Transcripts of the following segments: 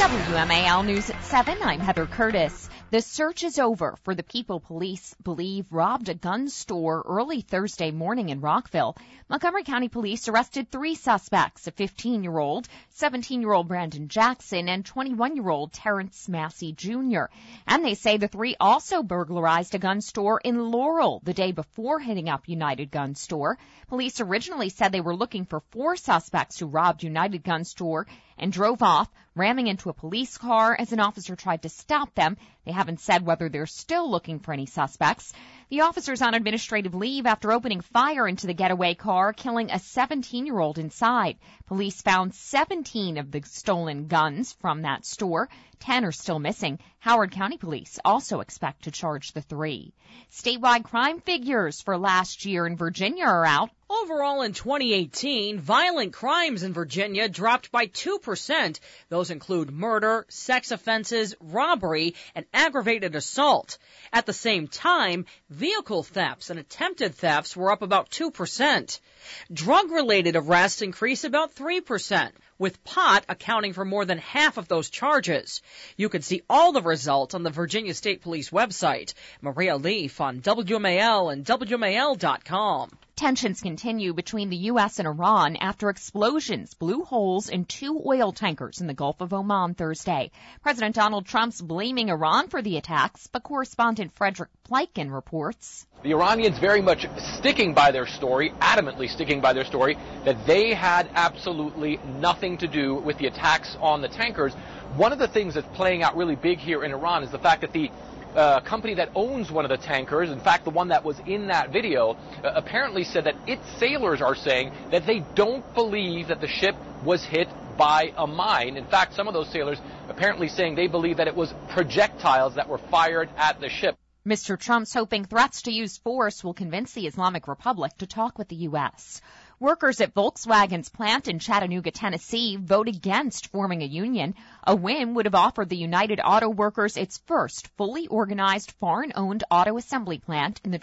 WMAL News at 7, I'm Heather Curtis. The search is over for the people police believe robbed a gun store early Thursday morning in Rockville. Montgomery County Police arrested 3 suspects, a 15-year-old, 17-year-old Brandon Jackson, and 21-year-old Terrence Massey Jr. And they say the 3 also burglarized a gun store in Laurel the day before hitting up United Gun Store. Police originally said they were looking for 4 suspects who robbed United Gun Store and drove off, ramming into a police car as an officer tried to stop them. They haven't said whether they're still looking for any suspects. The officer's on administrative leave after opening fire into the getaway car, killing a 17-year-old inside. Police found 17 of the stolen guns from that store. 10 are still missing. Howard County Police also expect to charge the 3. Statewide crime figures for last year in Virginia are out. Overall in 2018, violent crimes in Virginia dropped by 2%. Those include murder, sex offenses, robbery, and aggravated assault. At the same time, vehicle thefts and attempted thefts were up about 2%. Drug-related arrests increased about 3%, with pot accounting for more than half of those charges. You can see all the results on the Virginia State Police website. Maria Leaf on WMAL and WMAL.com. Tensions continue between the U.S. and Iran after explosions blew holes in 2 oil tankers in the Gulf of Oman Thursday. President Donald Trump's blaming Iran for the attacks, but correspondent Frederick Pleiken reports. The Iranians very much sticking by their story, adamantly sticking by their story, that they had absolutely nothing to do with the attacks on the tankers. One of the things that's playing out really big here in Iran is the fact that the company that owns one of the tankers, in fact the one that was in that video, apparently said that its sailors are saying that they don't believe that the ship was hit by a mine. In fact, some of those sailors apparently saying they believe that it was projectiles that were fired at the ship. Mr. Trump's hoping threats to use force will convince the Islamic Republic to talk with the U.S. Workers at Volkswagen's plant in Chattanooga, Tennessee, vote against forming a union. A win would have offered the United Auto Workers its first fully organized foreign-owned auto assembly plant in the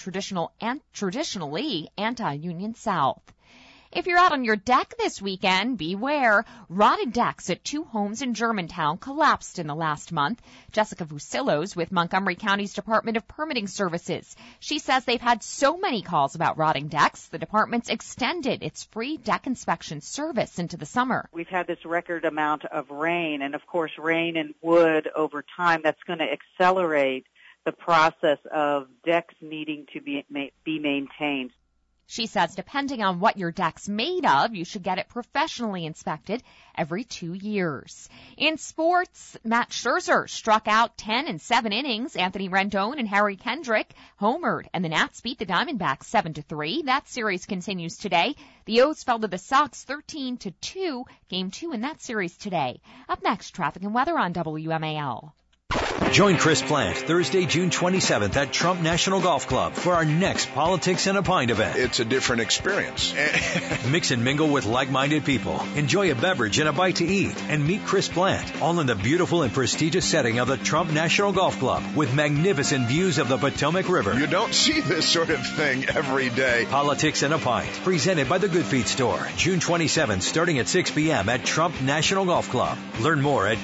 traditionally anti-union South. If you're out on your deck this weekend, beware. Rotted decks at 2 homes in Germantown collapsed in the last month. Jessica Fusillos with Montgomery County's Department of Permitting Services. She says they've had so many calls about rotting decks, the department's extended its free deck inspection service into the summer. We've had this record amount of rain, and of course rain and wood over time, that's going to accelerate the process of decks needing to be maintained. She says depending on what your deck's made of, you should get it professionally inspected every 2 years. In sports, Matt Scherzer struck out 10 in 7 innings. Anthony Rendon and Harry Kendrick homered, and the Nats beat the Diamondbacks 7-3. That series continues today. The O's fell to the Sox 13-2. Game 2 in that series today. Up next, traffic and weather on WMAL. Join Chris Plant Thursday, June 27th at Trump National Golf Club for our next Politics and a Pint event. It's a different experience. Mix and mingle with like-minded people. Enjoy a beverage and a bite to eat. And meet Chris Plant, all in the beautiful and prestigious setting of the Trump National Golf Club with magnificent views of the Potomac River. You don't see this sort of thing every day. Politics and a Pint, presented by the Good Feet Store. June 27th, starting at 6 p.m. at Trump National Golf Club. Learn more at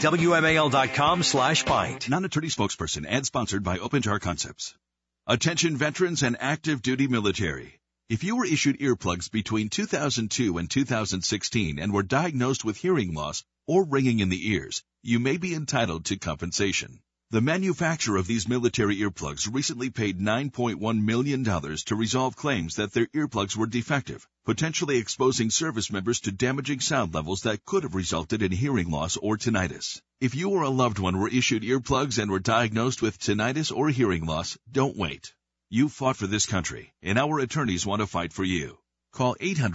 WMAL.com/pint. Non-attorney spokesperson, ad sponsored by Open Jar Concepts. Attention veterans and active duty military. If you were issued earplugs between 2002 and 2016 and were diagnosed with hearing loss or ringing in the ears, you may be entitled to compensation. The manufacturer of these military earplugs recently paid $9.1 million to resolve claims that their earplugs were defective, potentially exposing service members to damaging sound levels that could have resulted in hearing loss or tinnitus. If you or a loved one were issued earplugs and were diagnosed with tinnitus or hearing loss, don't wait. You fought for this country, and our attorneys want to fight for you. Call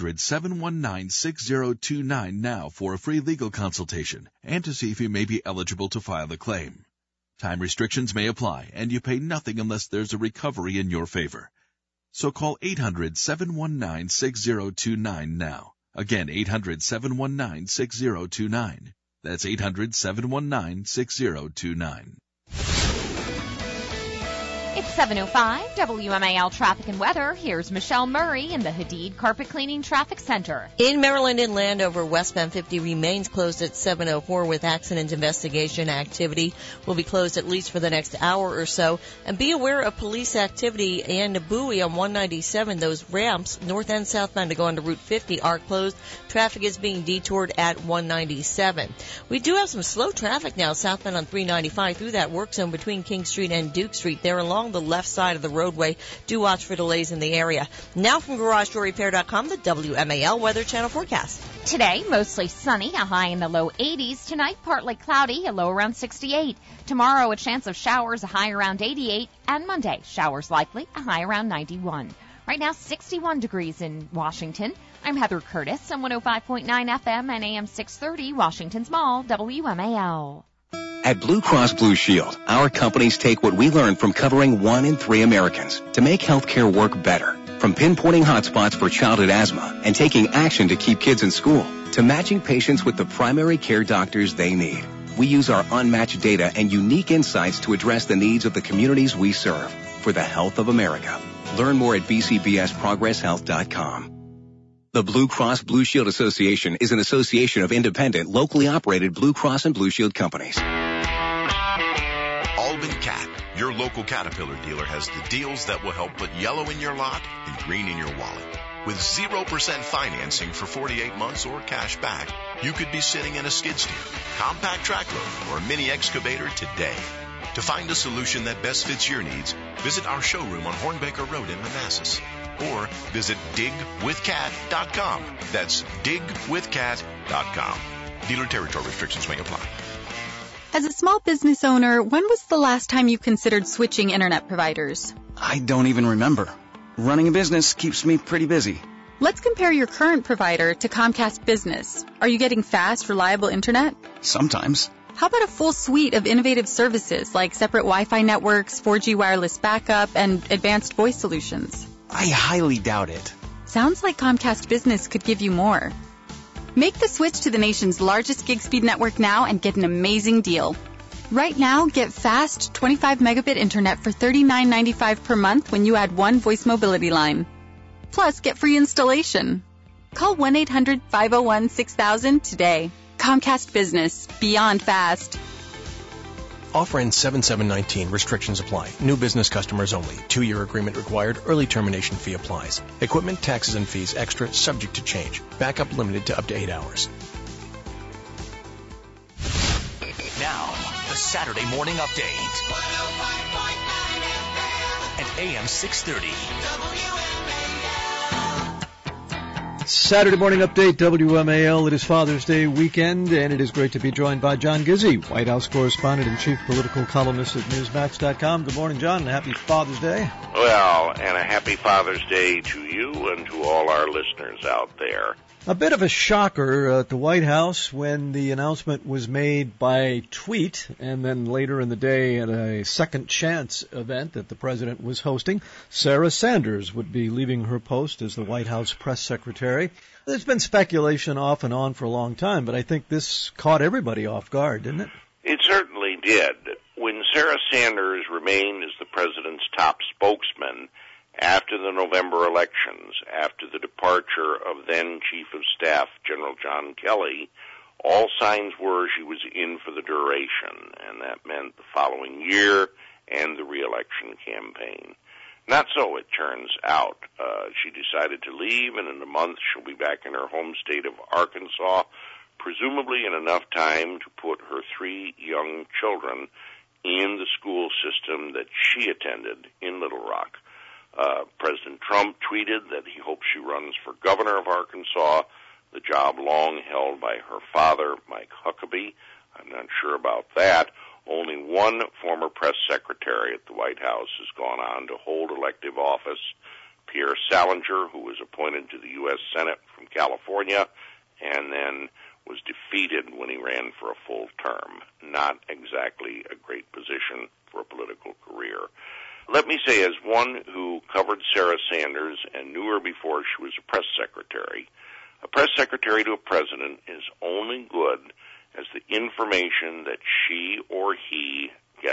800-719-6029 now for a free legal consultation and to see if you may be eligible to file a claim. Time restrictions may apply, and you pay nothing unless there's a recovery in your favor. So call 800-719-6029 now. Again, 800-719-6029. That's 800-719-6029. It's 7:05, WMAL Traffic and Weather. Here's Michelle Murray in the Hadid Carpet Cleaning Traffic Center. In Maryland and Landover, westbound 50 remains closed at 7:04 with accident investigation activity. Will be closed at least for the next hour or so. And be aware of police activity and a buoy on 197. Those ramps, north and southbound to go onto Route 50, are closed. Traffic is being detoured at 197. We do have some slow traffic now southbound on 395 through that work zone between King Street and Duke Street. They're along the left side of the roadway. Do watch for delays in the area. Now from GarageDoorRepair.com, the WMAL Weather Channel forecast. Today, mostly sunny, a high in the low 80s. Tonight, partly cloudy, a low around 68. Tomorrow, a chance of showers, a high around 88. And Monday, showers likely, a high around 91. Right now, 61 degrees in Washington. I'm Heather Curtis on 105.9 FM and AM 630, Washington's Mall, WMAL. At Blue Cross Blue Shield, our companies take what we learned from covering 1 in 3 Americans to make healthcare work better. From pinpointing hotspots for childhood asthma and taking action to keep kids in school, to matching patients with the primary care doctors they need. We use our unmatched data and unique insights to address the needs of the communities we serve for the health of America. Learn more at bcbsprogresshealth.com. The Blue Cross Blue Shield Association is an association of independent, locally operated Blue Cross and Blue Shield companies. Albin Cat, your local Caterpillar dealer, has the deals that will help put yellow in your lot and green in your wallet. With 0% financing for 48 months or cash back, you could be sitting in a skid steer, compact track loader, or mini excavator today. To find a solution that best fits your needs, visit our showroom on Hornbaker Road in Manassas. Or visit digwithcat.com. That's digwithcat.com. Dealer territory restrictions may apply. As a small business owner, when was the last time you considered switching internet providers? I don't even remember. Running a business keeps me pretty busy. Let's compare your current provider to Comcast Business. Are you getting fast, reliable internet? Sometimes. How about a full suite of innovative services like separate Wi-Fi networks, 4G wireless backup, and advanced voice solutions? I highly doubt it. Sounds like Comcast Business could give you more. Make the switch to the nation's largest gig speed network now and get an amazing deal. Right now, get fast 25 megabit internet for $39.95 per month when you add one voice mobility line. Plus, get free installation. Call 1-800-501-6000 today. Comcast Business. Beyond fast. Offer ends 7/7/19. Restrictions apply. New business customers only. 2-year agreement required. Early termination fee applies. Equipment, taxes, and fees extra, subject to change. Backup limited to up to 8 hours. Now, the Saturday Morning Update. 105.9 FM and AM 630. Saturday Morning Update, WMAL. It is Father's Day weekend, and it is great to be joined by John Gizzi, White House correspondent and chief political columnist at Newsmax.com. Good morning, John, and happy Father's Day. Well, and a happy Father's Day to you and to all our listeners out there. A bit of a shocker at the White House when the announcement was made by tweet, and then later in the day at a Second Chance event that the president was hosting, Sarah Sanders would be leaving her post as the White House press secretary. There's been speculation off and on for a long time, but I think this caught everybody off guard, didn't it? It certainly did. When Sarah Sanders remained as the president's top spokesman after the November elections, after the departure of then Chief of Staff General John Kelly, all signs were she was in for the duration, and that meant the following year and the re-election campaign. Not so, it turns out. She decided to leave, and in a month she'll be back in her home state of Arkansas, presumably in enough time to put her 3 young children in the school system that she attended in Little Rock. President Trump tweeted that he hopes she runs for governor of Arkansas, the job long held by her father, Mike Huckabee. I'm not sure about that. Only one former press secretary at the White House has gone on to hold elective office, Pierre Salinger, who was appointed to the U.S. Senate from California and then was defeated when he ran for a full term. Not exactly a great position for a political career. Let me say, as one who covered Sarah Sanders and knew her before she was a press secretary to a president is only good as the information that she or he gets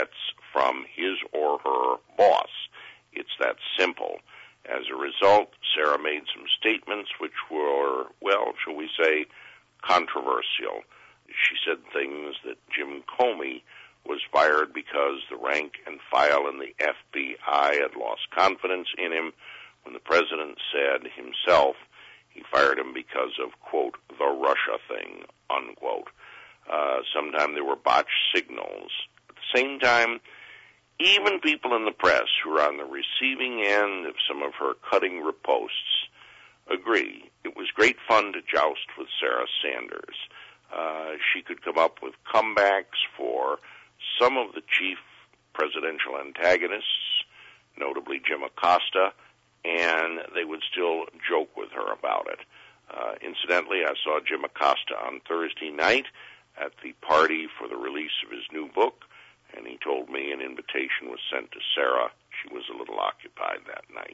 from his or her boss. It's that simple. As a result, Sarah made some statements which were, well, shall we say, controversial. She said things that Jim Comey was fired because the rank and file in the FBI had lost confidence in him, when the president said himself he fired him because of, quote, the Russia thing, unquote. Sometime there were botched signals. At the same time, even people in the press who are on the receiving end of some of her cutting riposts agree it was great fun to joust with Sarah Sanders. She could come up with comebacks for some of the chief presidential antagonists, notably Jim Acosta, and they would still joke with her about it. Incidentally, I saw Jim Acosta on Thursday night at the party for the release of his new book, and he told me an invitation was sent to Sarah. She was a little occupied that night.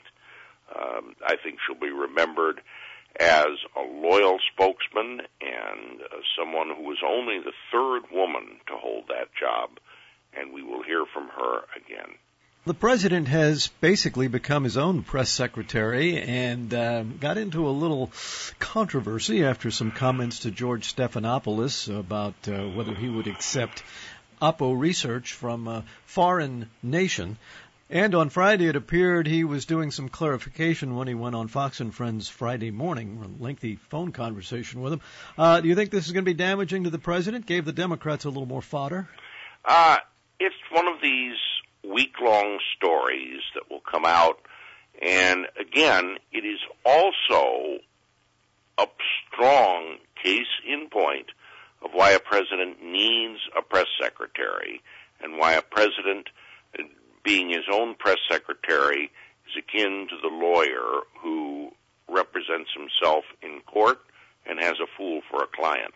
I think she'll be remembered as a loyal spokesman and someone who was only the third woman to hold that job, and we will hear from her again. The president has basically become his own press secretary and got into a little controversy after some comments to George Stephanopoulos about whether he would accept Oppo research from a foreign nation. And on Friday, it appeared he was doing some clarification when he went on Fox and Friends Friday morning, a lengthy phone conversation with him. Do you think this is going to be damaging to the president? Gave the Democrats a little more fodder? It's one of these week-long stories that will come out. And again, it is also a strong case in point of why a president needs a press secretary and why a president, being his own press secretary, is akin to the lawyer who represents himself in court and has a fool for a client.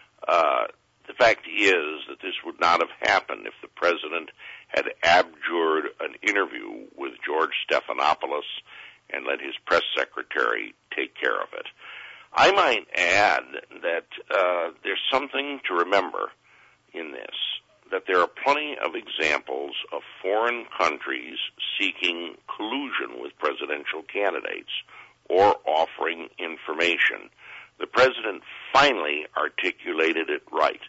The fact is that this would not have happened if the president had abjured an interview with George Stephanopoulos and let his press secretary take care of it. I might add that there's something to remember in this, that there are plenty of examples of foreign countries seeking collusion with presidential candidates or offering information. The president finally articulated it right.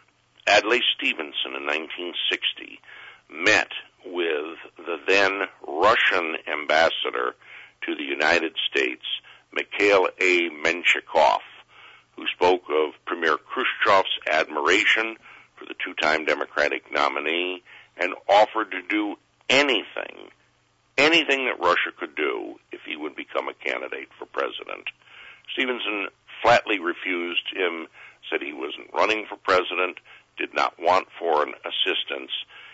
Adlai Stevenson in 1960 met with the then Russian ambassador to the United States, Mikhail A. Menshikov, who spoke of Premier Khrushchev's admiration for the two-time Democratic nominee and offered to do anything that Russia could do if he would become a candidate for president. Stevenson flatly refused him, said he wasn't running for president, did not want foreign assistance,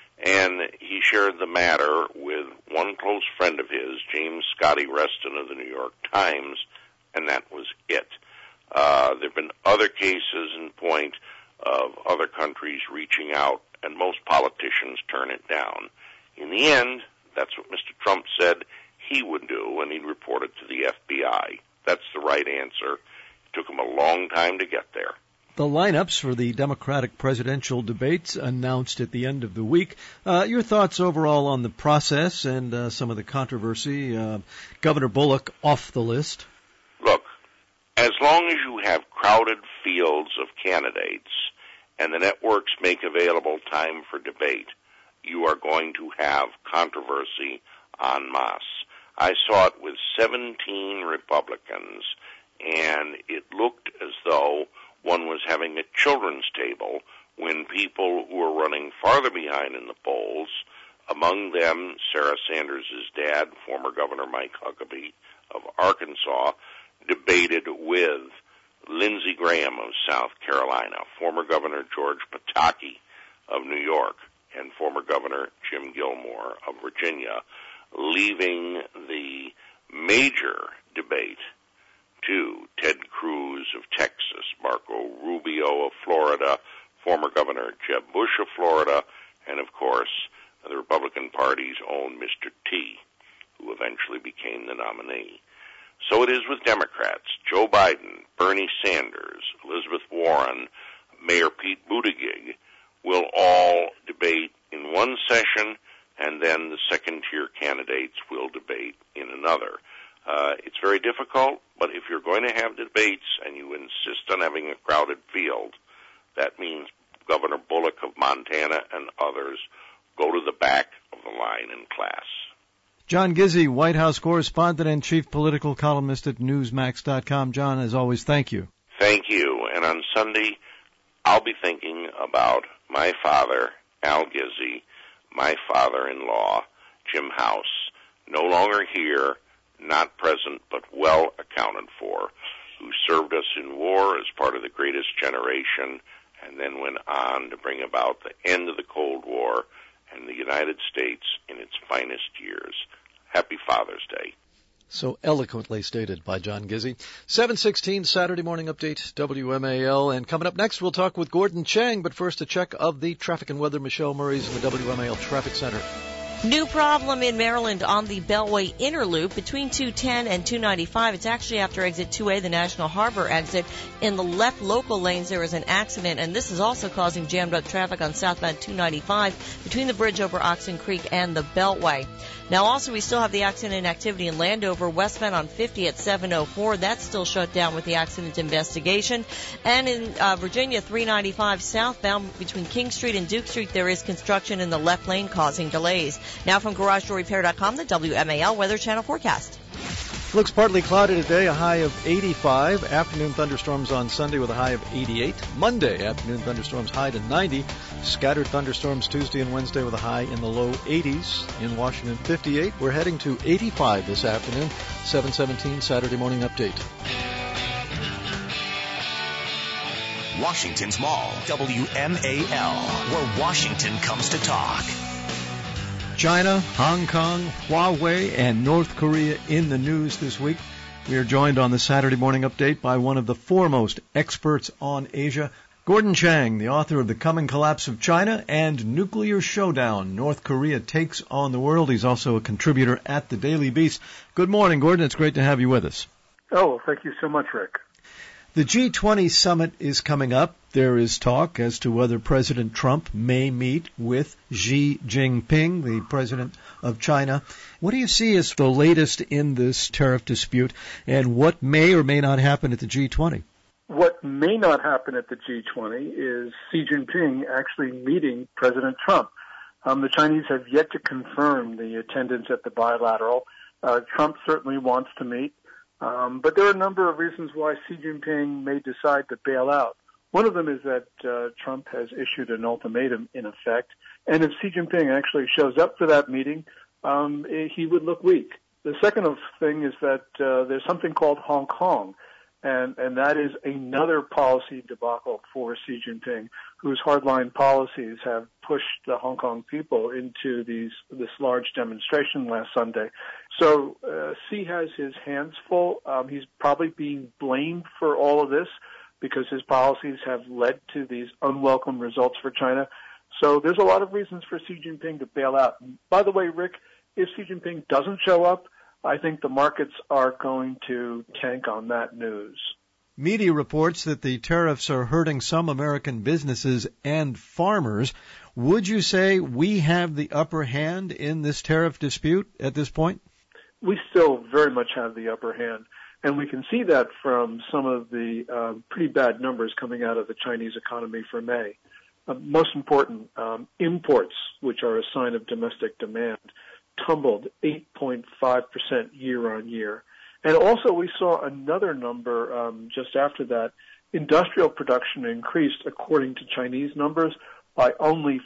and he shared the matter with one close friend of his, James Scotty Reston of the New York Times, and that was it. There have been other cases in point of other countries reaching out, and most politicians turn it down. In the end, that's what Mr. Trump said he would do, and he'd report it to the FBI. That's the right answer. It took him a long time to get there. The lineups for the Democratic presidential debates announced at the end of the week. Your thoughts overall on the process and some of the controversy? Governor Bullock off the list. Look, as long as you have crowded fields of candidates and the networks make available time for debate, you are going to have controversy en masse. I saw it with 17 Republicans, and it looked as though one was having a children's table when people who were running farther behind in the polls, among them Sarah Sanders' dad, former Governor Mike Huckabee of Arkansas, debated with Lindsey Graham of South Carolina, former Governor George Pataki of New York, and former Governor Jim Gilmore of Virginia, leaving the major debate to Ted Cruz of Texas, Marco Rubio of Florida, former Governor Jeb Bush of Florida, and of course, the Republican Party's own Mr. T, who eventually became the nominee. So it is with Democrats. Joe Biden, Bernie Sanders, Elizabeth Warren, Mayor Pete Buttigieg will all debate in one session and then the second-tier candidates will debate in another. It's very difficult, but if you're going to have debates and you insist on having a crowded field, that means Governor Bullock of Montana and others go to the back of the line in class. John Gizzi, White House correspondent and chief political columnist at Newsmax.com. John, as always, thank you. Thank you. And on Sunday, I'll be thinking about my father, Al Gizzi, my father-in-law, Jim House, no longer here, not present, but well accounted for, who served us in war as part of the greatest generation and then went on to bring about the end of the Cold War and the United States in its finest years. Happy Father's Day. So eloquently stated by John Gizzi. 7:16 Saturday Morning Update, WMAL. And coming up next, we'll talk with Gordon Chang. But first, a check of the traffic and weather. Michelle Murray's in the WMAL Traffic Center. New problem in Maryland on the Beltway Inner Loop between 210 and 295. It's actually after exit 2A, the National Harbor exit. In the left local lanes, there is an accident, and this is also causing jammed up traffic on southbound 295 between the bridge over Oxen Creek and the Beltway. Now, also, we still have the accident activity in Landover, westbound on 50 at 704. That's still shut down with the accident investigation. And in Virginia, 395 southbound between King Street and Duke Street, there is construction in the left lane causing delays. Now from GarageDoorRepair.com, the WMAL Weather Channel forecast. Looks partly cloudy today, a high of 85. Afternoon thunderstorms on Sunday with a high of 88. Monday, afternoon thunderstorms high to 90. Scattered thunderstorms Tuesday and Wednesday with a high in the low 80s. In Washington, 58. We're heading to 85 this afternoon. 7:17 Saturday Morning Update. Washington's Mall, WMAL, where Washington comes to talk. China, Hong Kong, Huawei, and North Korea in the news this week. We are joined on the Saturday Morning Update by one of the foremost experts on Asia, Gordon Chang, the author of The Coming Collapse of China and Nuclear Showdown, North Korea Takes on the World. He's also a contributor at the Daily Beast. Good morning, Gordon. It's great to have you with us. Oh, thank you so much, Rick. The G20 summit is coming up. There is talk as to whether President Trump may meet with Xi Jinping, the president of China. What do you see as the latest in this tariff dispute, and what may or may not happen at the G20? What may not happen at the G20 is Xi Jinping actually meeting President Trump. The Chinese have yet to confirm the attendance at the bilateral. Trump certainly wants to meet. But there are a number of reasons why Xi Jinping may decide to bail out. One of them is that Trump has issued an ultimatum in effect, and if Xi Jinping actually shows up for that meeting, he would look weak. The second thing is that there's something called Hong Kong, and that is another policy debacle for Xi Jinping, whose hardline policies have pushed the Hong Kong people into this large demonstration last Sunday. So Xi has his hands full. He's probably being blamed for all of this because his policies have led to these unwelcome results for China. So there's a lot of reasons for Xi Jinping to bail out. And by the way, Rick, if Xi Jinping doesn't show up, I think the markets are going to tank on that news. Media reports that the tariffs are hurting some American businesses and farmers. Would you say we have the upper hand in this tariff dispute at this point? We still very much have the upper hand, and we can see that from some of the pretty bad numbers coming out of the Chinese economy for May. Most important, imports, which are a sign of domestic demand, tumbled 8.5% year on year. And also we saw another number just after that. Industrial production increased, according to Chinese numbers, by only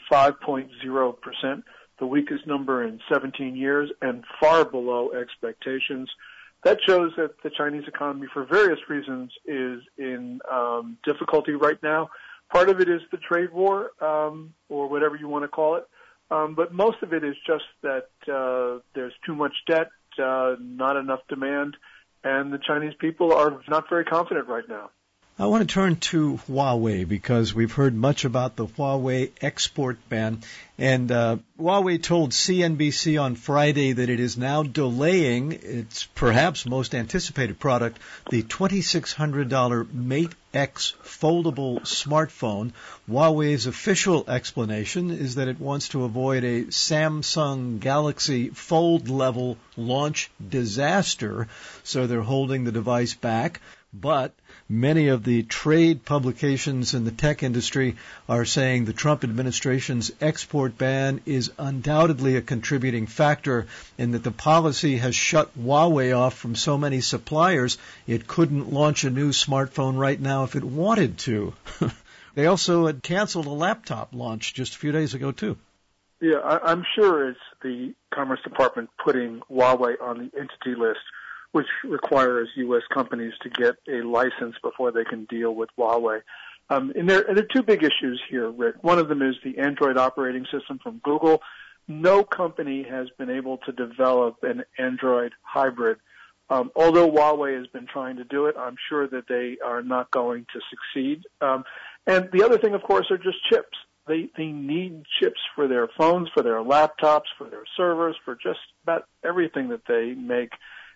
5.0%, the weakest number in 17 years and far below expectations. That shows that the Chinese economy, for various reasons, is in difficulty right now. Part of it is the trade war, or whatever you want to call it. But most of it is just that there's too much debt, not enough demand, and the Chinese people are not very confident right now. I want to turn to Huawei because we've heard much about the Huawei export ban. And Huawei told CNBC on Friday that it is now delaying its perhaps most anticipated product, the $2,600 Mate X foldable smartphone. Huawei's official explanation is that it wants to avoid a Samsung Galaxy Fold-level launch disaster, so they're holding the device back. But many of the trade publications in the tech industry are saying the Trump administration's export ban is undoubtedly a contributing factor in that the policy has shut Huawei off from so many suppliers it couldn't launch a new smartphone right now if it wanted to. They also had canceled a laptop launch just a few days ago, too. Yeah, I'm sure it's the Commerce Department putting Huawei on the entity list, which requires U.S. companies to get a license before they can deal with Huawei. And there are two big issues here, Rick. One of them is the Android operating system from Google. No company has been able to develop an Android hybrid. Although Huawei has been trying to do it, I'm sure that they are not going to succeed. And the other thing, of course, are just chips. They need chips for their phones, for their laptops, for their servers, for just about everything that they make.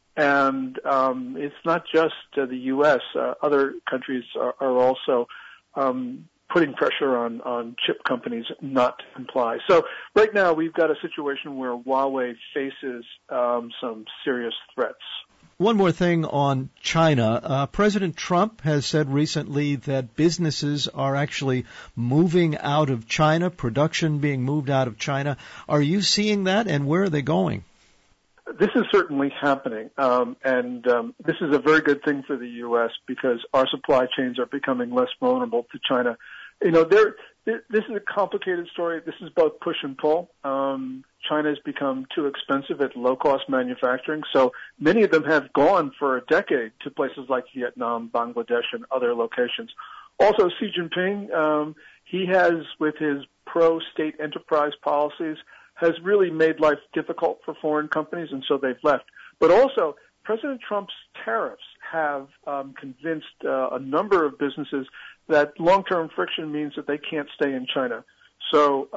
And it's not just the U.S. Other countries are also putting pressure on chip companies not to comply. So right now we've got a situation where Huawei faces some serious threats. One more thing on China. President Trump has said recently that businesses are actually moving out of China, production being moved out of China. Are you seeing that, and where are they going? This is certainly happening, and this is a very good thing for the U.S. because our supply chains are becoming less vulnerable to China. You know, this is a complicated story. This is both push and pull. China has become too expensive at low-cost manufacturing, so many of them have gone for a decade to places like Vietnam, Bangladesh, and other locations. Also, Xi Jinping, he has, with his pro-state enterprise policies, has really made life difficult for foreign companies, and so they've left. But also, President Trump's tariffs have convinced a number of businesses that long-term friction means that they can't stay in China. So,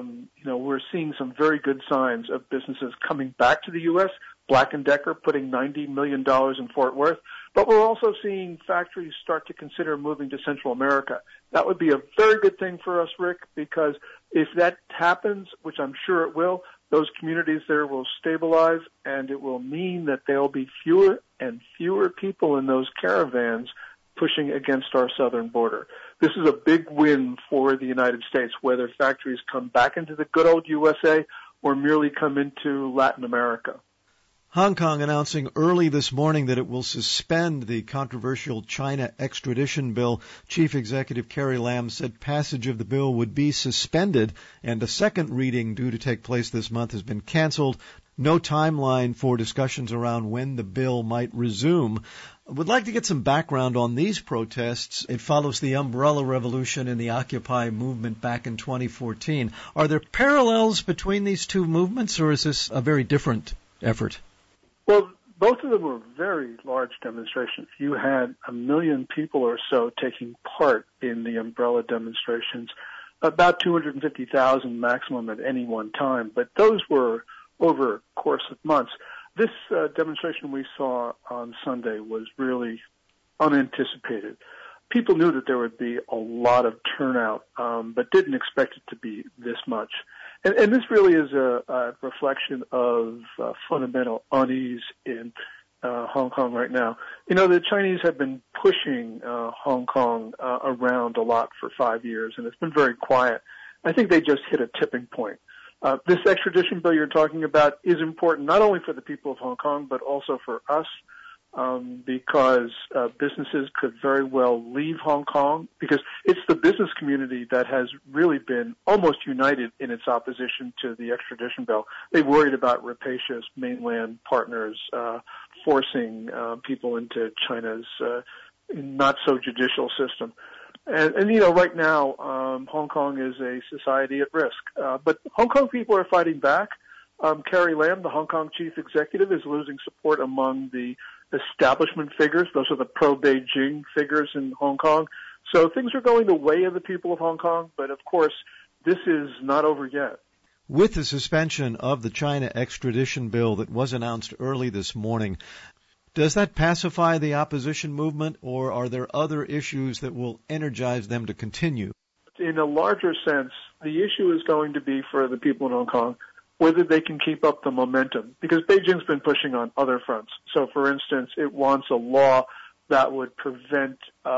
we're seeing some very good signs of businesses coming back to the U.S., Black & Decker putting $90 million in Fort Worth. But we're also seeing factories start to consider moving to Central America. That would be a very good thing for us, Rick, because if that happens, which I'm sure it will, those communities there will stabilize, and it will mean that there will be fewer and fewer people in those caravans pushing against our southern border. This is a big win for the United States, whether factories come back into the good old USA or merely come into Latin America. Hong Kong announcing early this morning that it will suspend the controversial China extradition bill. Chief Executive Carrie Lam said passage of the bill would be suspended, and a second reading due to take place this month has been canceled. No timeline for discussions around when the bill might resume. I would like to get some background on these protests. It follows the umbrella revolution in the Occupy movement back in 2014. Are there parallels between these two movements, or is this a very different effort? Well, both of them were very large demonstrations. You had 1 million people or so taking part in the umbrella demonstrations, about 250,000 maximum at any one time, but those were over a course of months. This demonstration we saw on Sunday was really unanticipated. People knew that there would be a lot of turnout, but didn't expect it to be this much. And this really is a reflection of fundamental unease in Hong Kong right now. You know, the Chinese have been pushing Hong Kong around a lot for 5 years, and it's been very quiet. I think they just hit a tipping point. This extradition bill you're talking about is important not only for the people of Hong Kong, but also for us, because businesses could very well leave Hong Kong, because it's the business community that has really been almost united in its opposition to the extradition bill. They worried about rapacious mainland partners forcing people into China's not-so-judicial system. And you know, right now, Hong Kong is a society at risk. But Hong Kong people are fighting back. Carrie Lam, the Hong Kong chief executive, is losing support among the establishment figures. Those are the pro-Beijing figures in Hong Kong. So things are going the way of the people of Hong Kong, but of course, this is not over yet. With the suspension of the China extradition bill that was announced early this morning, does that pacify the opposition movement, or are there other issues that will energize them to continue? In a larger sense, the issue is going to be for the people in Hong Kong whether they can keep up the momentum, because Beijing's been pushing on other fronts. So, for instance, it wants a law that would prevent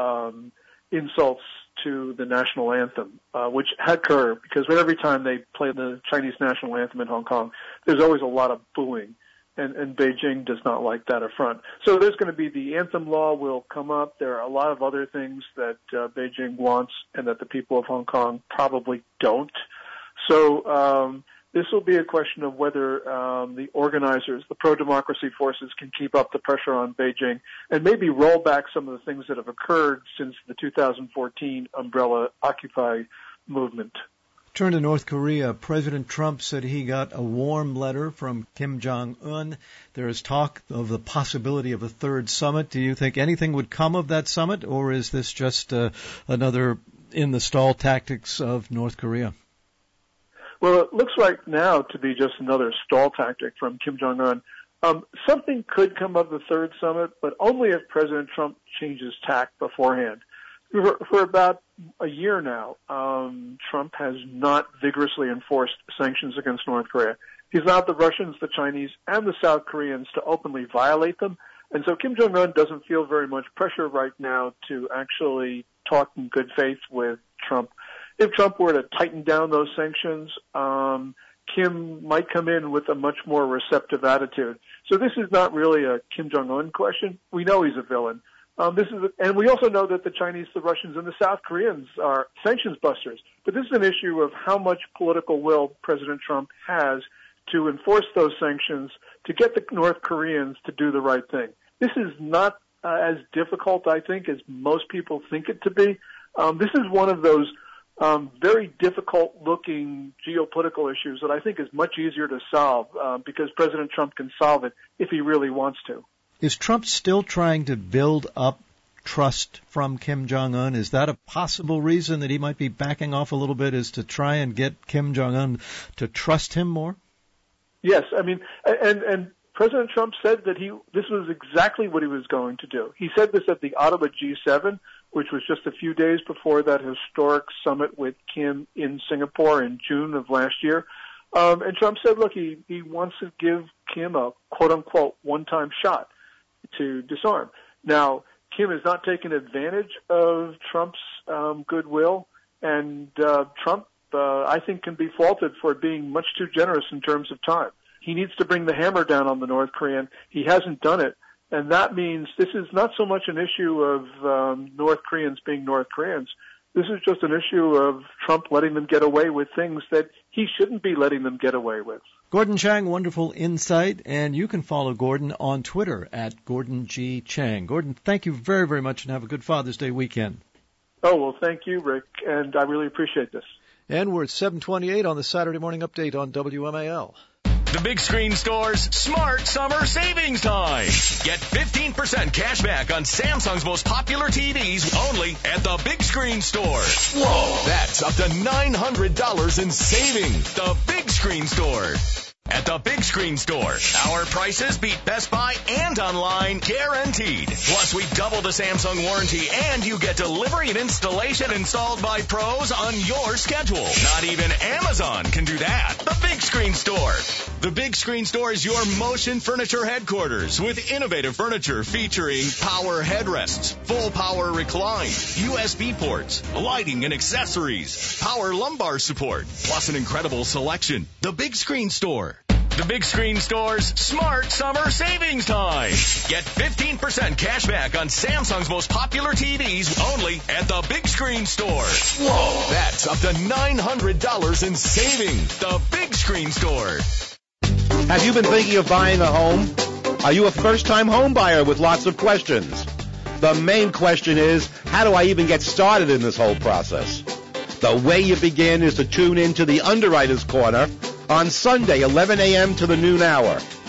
insults to the national anthem, which occur because every time they play the Chinese national anthem in Hong Kong, there's always a lot of booing, and Beijing does not like that affront. So there's going to be the anthem law will come up. There are a lot of other things that Beijing wants and that the people of Hong Kong probably don't. So this will be a question of whether the organizers, the pro-democracy forces, can keep up the pressure on Beijing and maybe roll back some of the things that have occurred since the 2014 umbrella Occupy movement. Turn to North Korea. President Trump said he got a warm letter from Kim Jong-un. There is talk of the possibility of a third summit. Do you think anything would come of that summit, or is this just another in the stall tactics of North Korea? Well, it looks right now to be just another stall tactic from Kim Jong-un. Something could come of the third summit, but only if President Trump changes tack beforehand. For about a year now, Trump has not vigorously enforced sanctions against North Korea. He's allowed the Russians, the Chinese, and the South Koreans to openly violate them. And so Kim Jong-un doesn't feel very much pressure right now to actually talk in good faith with Trump. If Trump were to tighten down those sanctions, Kim might come in with a much more receptive attitude. So this is not really a Kim Jong-un question. We know he's a villain. And we also know that the Chinese, the Russians, and the South Koreans are sanctions busters. But this is an issue of how much political will President Trump has to enforce those sanctions to get the North Koreans to do the right thing. This is not as difficult, I think, as most people think it to be. This is one of those very difficult-looking geopolitical issues that I think is much easier to solve because President Trump can solve it if he really wants to. Is Trump still trying to build up trust from Kim Jong-un? Is that a possible reason that he might be backing off a little bit, is to try and get Kim Jong-un to trust him more? Yes, I mean, and President Trump said that this was exactly what he was going to do. He said this at the Ottawa G7, which was just a few days before that historic summit with Kim in Singapore in June of last year. And Trump said, look, he wants to give Kim a quote-unquote one-time shot to disarm. Now, Kim has not taken advantage of Trump's goodwill, and Trump, I think, can be faulted for being much too generous in terms of time. He needs to bring the hammer down on the North Korean. He hasn't done it, and that means this is not so much an issue of North Koreans being North Koreans. This is just an issue of Trump letting them get away with things that he shouldn't be letting them get away with. Gordon Chang, wonderful insight, and you can follow Gordon on Twitter at Gordon G. Chang. Gordon, thank you very, very much, and have a good Father's Day weekend. Oh, well, thank you, Rick, and I really appreciate this. And we're at 7:28 on the Saturday Morning Update on WMAL. The Big Screen Store's Smart Summer Savings Time. Get 15% cash back on Samsung's most popular TVs only at the Big Screen Store. Whoa! That's up to $900 in savings. The Big Screen Store. At the Big Screen Store, our prices beat Best Buy and online, guaranteed. Plus, we double the Samsung warranty, and you get delivery and installation installed by pros on your schedule. Not even Amazon can do that. The Big Screen Store. The Big Screen Store is your motion furniture headquarters with innovative furniture featuring power headrests, full power recline, USB ports, lighting and accessories, power lumbar support, plus an incredible selection. The Big Screen Store. The Big Screen Store's Smart Summer Savings Time. Get 15% cash back on Samsung's most popular TVs only at the Big Screen Store. Whoa! That's up to $900 in savings. The Big Screen Store. Have you been thinking of buying a home? Are you a first-time home buyer with lots of questions? The main question is, how do I even get started in this whole process? The way you begin is to tune in to the Underwriter's Corner on Sunday, 11 a.m. to the noon hour.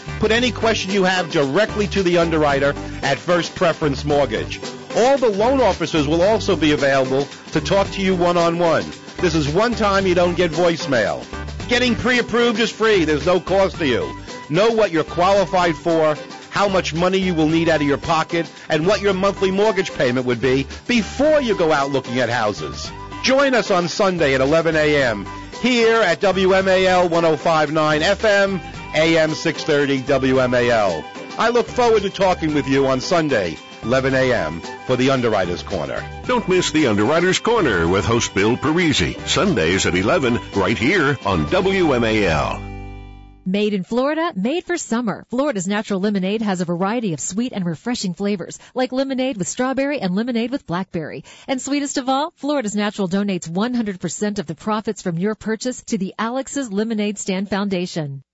Put any question you have directly to the underwriter at First Preference Mortgage. All the loan officers will also be available to talk to you one-on-one. This is one time you don't get voicemail. Getting pre-approved is free. There's no cost to you. Know what you're qualified for, how much money you will need out of your pocket, and what your monthly mortgage payment would be before you go out looking at houses. Join us on Sunday at 11 a.m. here at WMAL 105.9 FM, AM 630 WMAL. I look forward to talking with you on Sunday, 11 a.m. for the Underwriter's Corner. Don't miss the Underwriter's Corner with host Bill Parisi, Sundays at 11, right here on WMAL. Made in Florida, made for summer. Florida's Natural Lemonade has a variety of sweet and refreshing flavors, like lemonade with strawberry and lemonade with blackberry. And sweetest of all, Florida's Natural donates 100% of the profits from your purchase to the Alex's Lemonade Stand Foundation.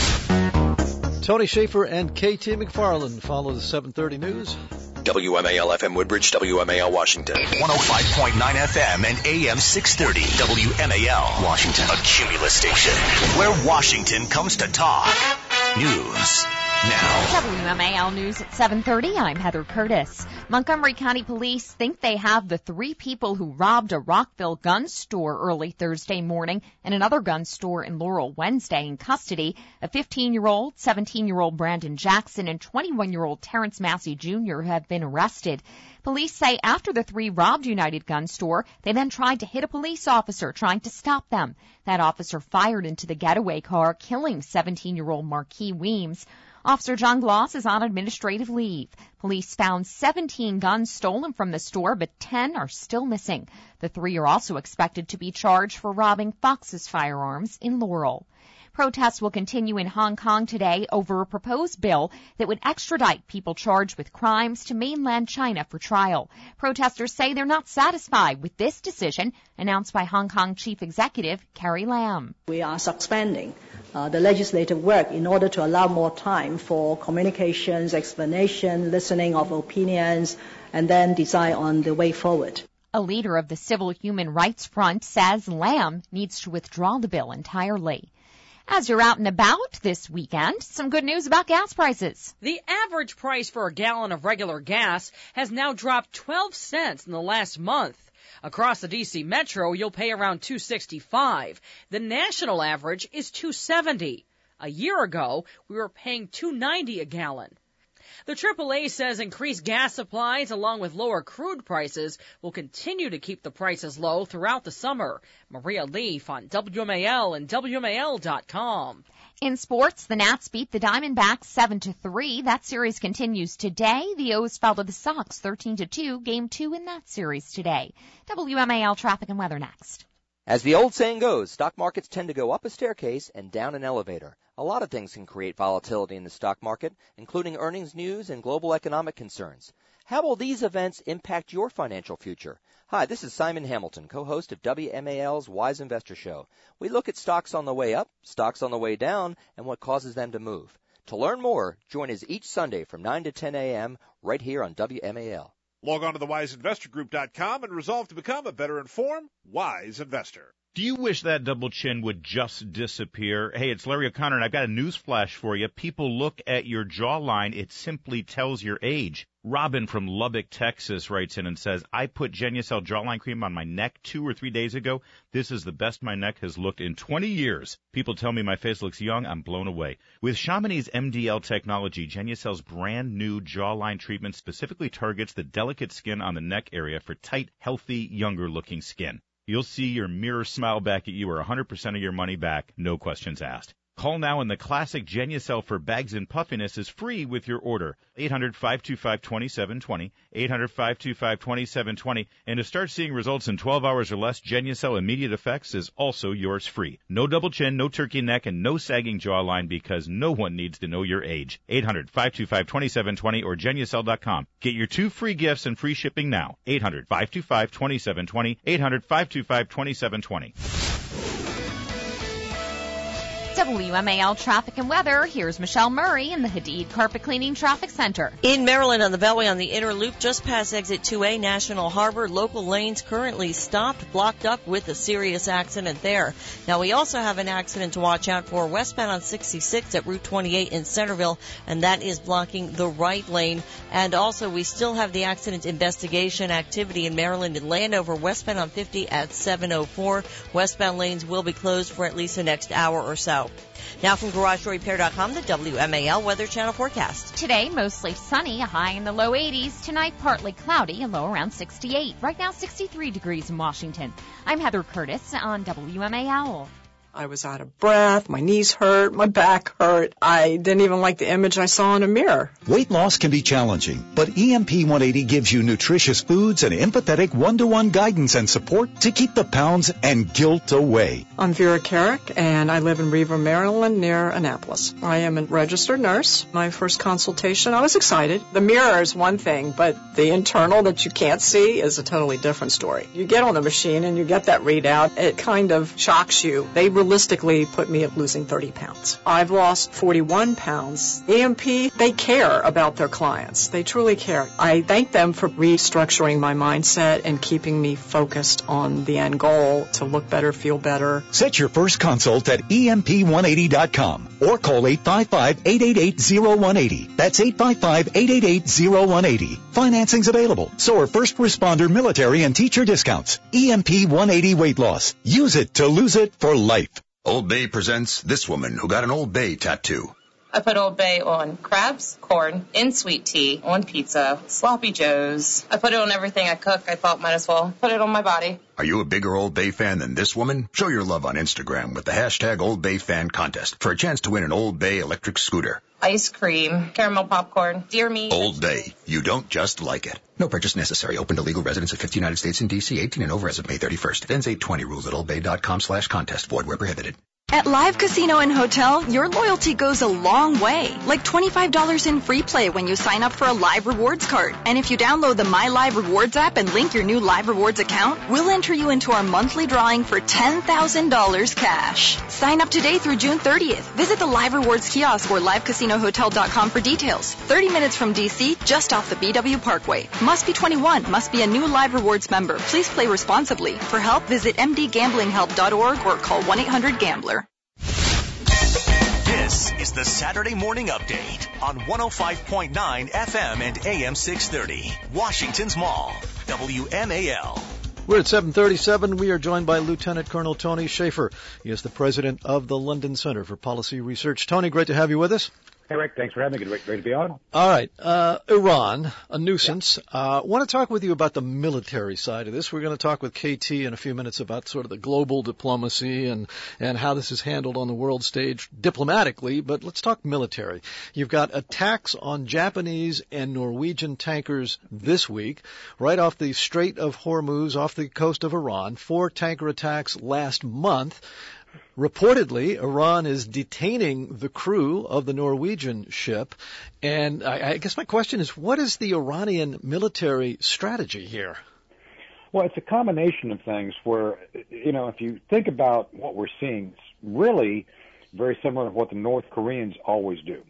Tony Schaefer and KT McFarland follow the 7:30 news. WMAL FM Woodbridge, WMAL Washington. 105.9 FM and AM 630 WMAL Washington. A Cumulus station where Washington comes to talk. News now. WMAL News at 7:30. I'm Heather Curtis. Montgomery County Police think they have the three people who robbed a Rockville gun store early Thursday morning and another gun store in Laurel Wednesday in custody. A 15-year-old, 17-year-old Brandon Jackson, and 21-year-old Terrence Massey Jr. have been arrested. Police say after the three robbed United Gun Store, they then tried to hit a police officer trying to stop them. That officer fired into the getaway car, killing 17-year-old Marquis Weems. Officer John Gloss is on administrative leave. Police found 17 guns stolen from the store, but 10 are still missing. The three are also expected to be charged for robbing Fox's Firearms in Laurel. Protests will continue in Hong Kong today over a proposed bill that would extradite people charged with crimes to mainland China for trial. Protesters say they're not satisfied with this decision, announced by Hong Kong Chief Executive Carrie Lam. We are suspending the legislative work in order to allow more time for communications, explanation, listening of opinions, and then decide on the way forward. A leader of the Civil Human Rights Front says Lam needs to withdraw the bill entirely. As you're out and about this weekend, some good news about gas prices. The average price for a gallon of regular gas has now dropped 12 cents in the last month. Across the D.C. Metro, you'll pay around $2.65. The national average is $2.70. A year ago, we were paying $2.90 a gallon. The AAA says increased gas supplies along with lower crude prices will continue to keep the prices low throughout the summer. Maria Leaf on WMAL and WMAL.com. In sports, the Nats beat the Diamondbacks 7-3. That series continues today. The O's fell to the Sox 13-2. Game 2 in that series today. WMAL traffic and weather next. As the old saying goes, stock markets tend to go up a staircase and down an elevator. A lot of things can create volatility in the stock market, including earnings news and global economic concerns. How will these events impact your financial future? Hi, this is Simon Hamilton, co-host of WMAL's Wise Investor Show. We look at stocks on the way up, stocks on the way down, and what causes them to move. To learn more, join us each Sunday from 9 to 10 a.m. right here on WMAL. Log on to thewiseinvestorgroup.com and resolve to become a better informed, wise investor. Do you wish that double chin would just disappear? Hey, it's Larry O'Connor, and I've got a news flash for you. People look at your jawline. It simply tells your age. Robin from Lubbock, Texas writes in and says, I put Genucel jawline cream on my neck 2 or 3 days ago. This is the best my neck has looked in 20 years. People tell me my face looks young. I'm blown away. With Chamonix's MDL technology, Genucel's brand new jawline treatment specifically targets the delicate skin on the neck area for tight, healthy, younger looking skin. You'll see your mirror smile back at you or 100% of your money back, no questions asked. Call now and the classic Genucel for bags and puffiness is free with your order. 800-525-2720, 800-525-2720. And to start seeing results in 12 hours or less, Genucel Immediate Effects is also yours free. No double chin, no turkey neck, and no sagging jawline because no one needs to know your age. 800-525-2720 or Genucel.com. Get your 2 free gifts and free shipping now. 800-525-2720, 800-525-2720. WMAL traffic and weather, here's Michelle Murray in the Hadid Carpet Cleaning Traffic Center. In Maryland on the Beltway on the inner loop just past exit 2A National Harbor, local lanes currently stopped, blocked up with a serious accident there. Now we also have an accident to watch out for westbound on 66 at Route 28 in Centerville, and that is blocking the right lane. And also we still have the accident investigation activity in Maryland and Landover westbound on 50 at 704. Westbound lanes will be closed for at least the next hour or so. Now from GarageDoorRepair.com, the WMAL Weather Channel forecast. Today, mostly sunny, a high in the low 80s. Tonight, partly cloudy, a low around 68. Right now, 63 degrees in Washington. I'm Heather Curtis on WMAL. I was out of breath, my knees hurt, my back hurt. I didn't even like the image I saw in a mirror. Weight loss can be challenging, but EMP 180 gives you nutritious foods and empathetic one-to-one guidance and support to keep the pounds and guilt away. I'm Vera Carrick, and I live in Riva, Maryland, near Annapolis. I am a registered nurse. My first consultation, I was excited. The mirror is one thing, but the internal that you can't see is a totally different story. You get on the machine and you get that readout, it kind of shocks you. They realistically put me at losing 30 pounds. I've lost 41 pounds. EMP, they care about their clients. They truly care. I thank them for restructuring my mindset and keeping me focused on the end goal to look better, feel better. Set your first consult at EMP180.com or call 855-888-0180. That's 855-888-0180. Financing's available. So are first responder, military, and teacher discounts. EMP 180 weight loss. Use it to lose it for life. Old Bay presents this woman who got an Old Bay tattoo. I put Old Bay on crabs, corn, in sweet tea, on pizza, sloppy joes. I put it on everything I cook. I thought might as well put it on my body. Are you a bigger Old Bay fan than this woman? Show your love on Instagram with the hashtag Old Bay Fan Contest for a chance to win an Old Bay electric scooter. Ice cream, caramel popcorn, deer meat. Old Bay. You don't just like it. No purchase necessary. Open to legal residents of 50 United States and D.C. 18 and over as of May 31st. Ends 8/20. Rules at oldbay.com/contest. Void where prohibited. At Live Casino and Hotel, your loyalty goes a long way. Like $25 in free play when you sign up for a Live Rewards card. And if you download the My Live Rewards app and link your new Live Rewards account, we'll enter you into our monthly drawing for $10,000 cash. Sign up today through June 30th. Visit the Live Rewards kiosk or livecasinohotel.com for details. 30 minutes from D.C., just off the BW Parkway. Must be 21. Must be a new Live Rewards member. Please play responsibly. For help, visit mdgamblinghelp.org or call 1-800-GAMBLER. This is the Saturday Morning Update on 105.9 FM and AM 630, Washington's Mall, WMAL. We're at 7:37. We are joined by Lieutenant Colonel Tony Shaffer. He is the president of the London Center for Policy Research. Tony, great to have you with us. Hey, Rick. Thanks for having me. Great to be on. All right. Iran, a nuisance. Want to talk with you about the military side of this. We're going to talk with KT in a few minutes about sort of the global diplomacy and how this is handled on the world stage diplomatically, but let's talk military. You've got attacks on Japanese and Norwegian tankers this week, right off the Strait of Hormuz, off the coast of Iran. 4 tanker attacks last month. Reportedly, Iran is detaining the crew of the Norwegian ship. And I guess my question is, what is the Iranian military strategy here? Well, it's a combination of things where, if you think about what we're seeing, it's really very similar to what the North Koreans always do.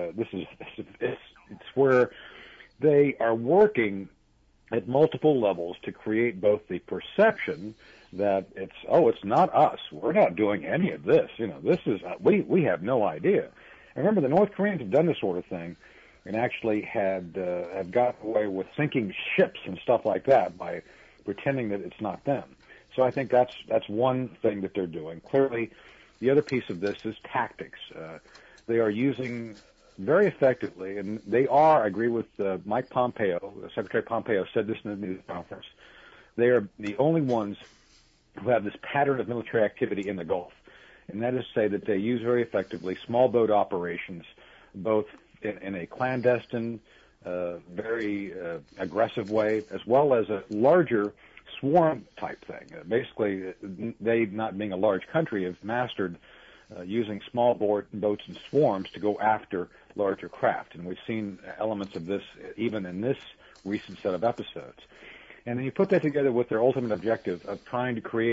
It's where they are working at multiple levels to create both the perception that it's not us. We're not doing any of this. This is, we have no idea. And remember, the North Koreans have done this sort of thing and actually have gotten away with sinking ships and stuff like that by pretending that it's not them. So I think that's one thing that they're doing. Clearly, the other piece of this is tactics. They are using very effectively, and they are, I agree with Mike Pompeo, Secretary Pompeo said this in the news conference, they are the only ones who have this pattern of military activity in the Gulf. And that is to say that they use very effectively small boat operations, both in a clandestine, very aggressive way, as well as a larger swarm type thing. Basically, they, not being a large country, have mastered using small boats and swarms to go after larger craft. And we've seen elements of this even in this recent set of episodes. And then you put that together with their ultimate objective of trying to create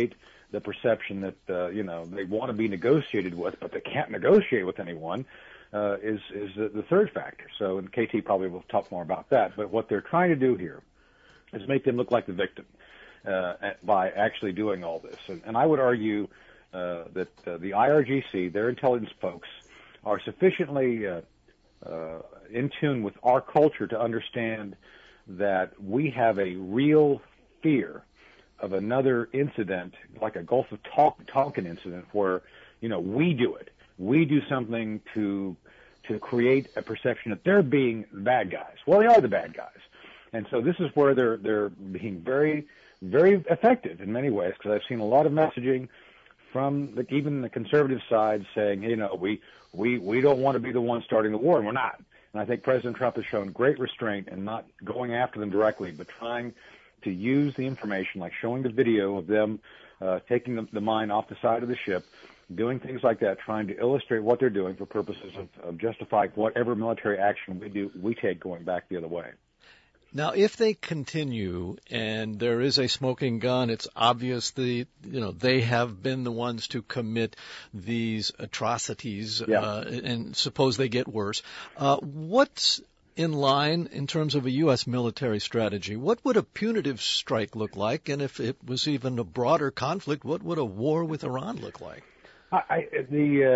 the perception that they want to be negotiated with, but they can't negotiate with anyone, is the third factor. So, and KT probably will talk more about that. But what they're trying to do here is make them look like the victim by actually doing all this. And I would argue that the IRGC, their intelligence folks, are sufficiently in tune with our culture to understand that we have a real fear of another incident, like a Gulf of Tonkin incident, where we do it. We do something to create a perception that they're being the bad guys. Well, they are the bad guys, and so this is where they're being very, very effective in many ways. Because I've seen a lot of messaging from even the conservative side saying, we don't want to be the ones starting the war, and we're not. And I think President Trump has shown great restraint in not going after them directly, but trying to use the information, like showing the video of them taking the mine off the side of the ship, doing things like that, trying to illustrate what they're doing for purposes of justifying whatever military action we take going back the other way. Now, if they continue and there is a smoking gun, it's obvious they have been the ones to commit these atrocities, and suppose they get worse. What's in line in terms of a U.S. military strategy? What would a punitive strike look like? And if it was even a broader conflict, what would a war with Iran look like? Let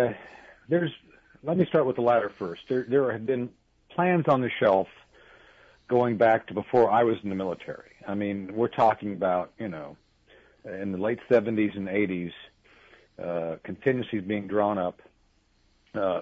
me start with the latter first. There have been plans on the shelf going back to before I was in the military. I mean, we're talking about, in the late 70s and 80s, contingencies being drawn up, as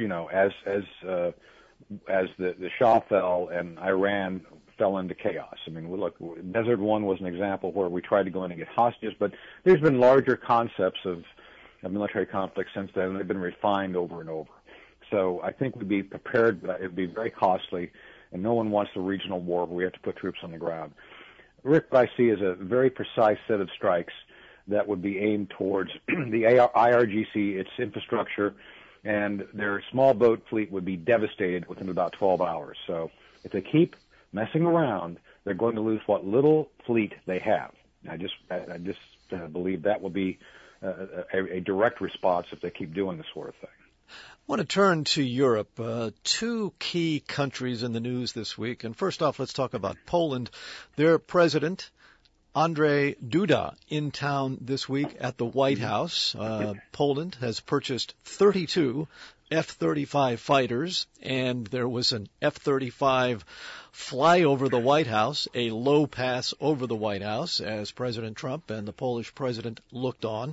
the Shah fell and Iran fell into chaos. I mean, look, Desert One was an example where we tried to go in and get hostages, but there's been larger concepts of military conflict since then. They've been refined over and over. So I think we'd be prepared. It'd be very costly, and no one wants a regional war where we have to put troops on the ground. Rick, what I see is a very precise set of strikes that would be aimed towards the IRGC, its infrastructure, and their small boat fleet would be devastated within about 12 hours. So if they keep messing around, they're going to lose what little fleet they have. I just believe that will be a direct response if they keep doing this sort of thing. I want to turn to Europe. Two key countries in the news this week. And first off, let's talk about Poland. Their president, Andrzej Duda, in town this week at the White House. Poland has purchased 32 F-35 fighters, and there was an F-35 fly over the White House, a low pass over the White House, as President Trump and the Polish president looked on.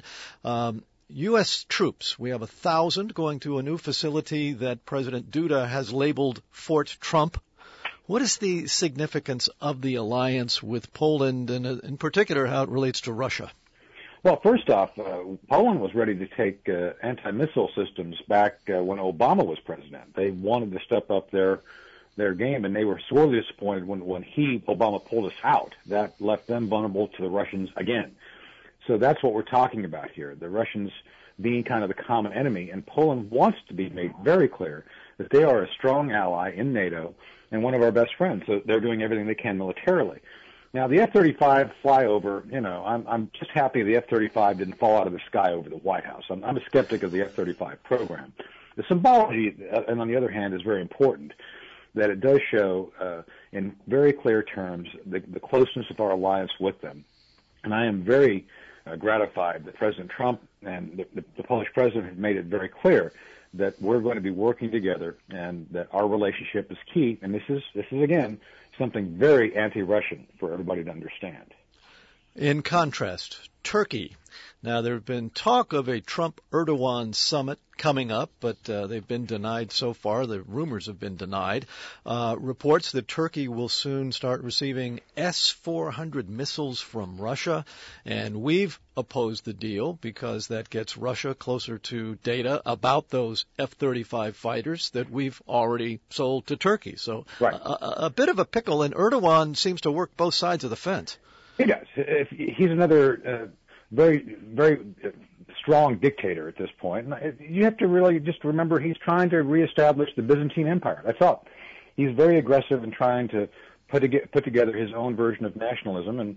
U.S. troops, we have 1,000 going to a new facility that President Duda has labeled Fort Trump. What is the significance of the alliance with Poland, and in particular how it relates to Russia? Well, first off, Poland was ready to take anti-missile systems back when Obama was president. They wanted to step up their game, and they were sorely disappointed when Obama pulled us out. That left them vulnerable to the Russians again. So that's what we're talking about here, the Russians being kind of the common enemy, and Poland wants to be made very clear that they are a strong ally in NATO and one of our best friends, so they're doing everything they can militarily. Now, the F-35 flyover, I'm just happy the F-35 didn't fall out of the sky over the White House. I'm a skeptic of the F-35 program. The symbology, and on the other hand, is very important, that it does show in very clear terms the closeness of our alliance with them. And I am very gratified that President Trump and the Polish president have made it very clear that we're going to be working together and that our relationship is key. And this is again, something very anti-Russian for everybody to understand. In contrast, Turkey. Now, there have been talk of a Trump-Erdogan summit coming up, but they've been denied so far. The rumors have been denied. Reports that Turkey will soon start receiving S-400 missiles from Russia, and we've opposed the deal because that gets Russia closer to data about those F-35 fighters that we've already sold to Turkey. So right. a bit of a pickle, and Erdogan seems to work both sides of the fence. He does. He's another very, very strong dictator at this point. You have to really just remember he's trying to reestablish the Byzantine Empire. That's all. He's very aggressive in trying to put together his own version of nationalism, and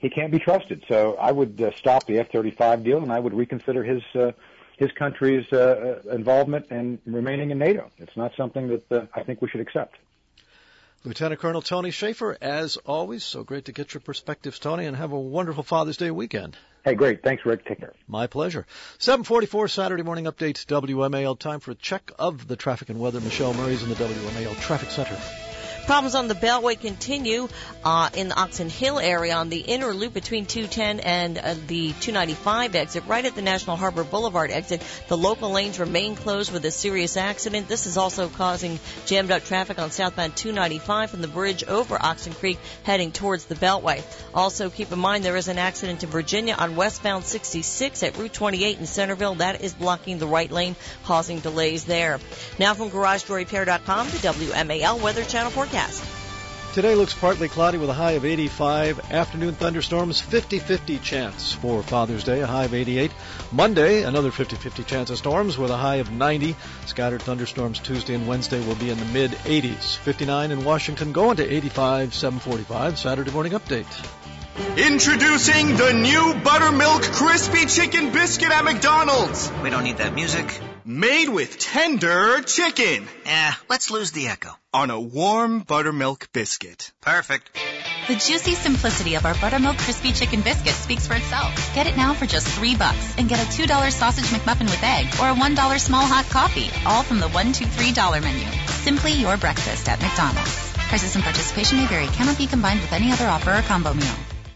he can't be trusted. So I would stop the F-35 deal, and I would reconsider his country's involvement and remaining in NATO. It's not something that I think we should accept. Lieutenant Colonel Tony Shaffer, as always, so great to get your perspectives, Tony, and have a wonderful Father's Day weekend. Hey, great. Thanks, Rick. Take care. My pleasure. 7:44 Saturday morning update, WMAL. Time for a check of the traffic and weather. Michelle Murray's in the WMAL Traffic Center. Problems on the Beltway continue in the Oxon Hill area on the inner loop between 210 and the 295 exit, right at the National Harbor Boulevard exit. The local lanes remain closed with a serious accident. This is also causing jammed up traffic on southbound 295 from the bridge over Oxon Creek heading towards the Beltway. Also, keep in mind there is an accident in Virginia on westbound 66 at Route 28 in Centerville. That is blocking the right lane, causing delays there. Now from GarageDoorRepair.com, the WMAL Weather Channel forecast. Today looks partly cloudy with a high of 85. Afternoon thunderstorms, 50-50 chance for Father's Day, a high of 88. Monday, another 50-50 chance of storms with a high of 90. Scattered thunderstorms Tuesday and Wednesday will be in the mid-80s. 59 in Washington, going to 85, 7:45. Saturday morning update. Introducing the new Buttermilk Crispy Chicken Biscuit at McDonald's. We don't need that music. Made with tender chicken. Let's lose the echo. On a warm buttermilk biscuit. Perfect. The juicy simplicity of our Buttermilk Crispy Chicken Biscuit speaks for itself. Get it now for just $3 and get a $2 sausage McMuffin with egg or a $1 small hot coffee, all from the $1, $2, $3 menu. Simply your breakfast at McDonald's. Prices and participation may vary. Cannot be combined with any other offer or combo meal.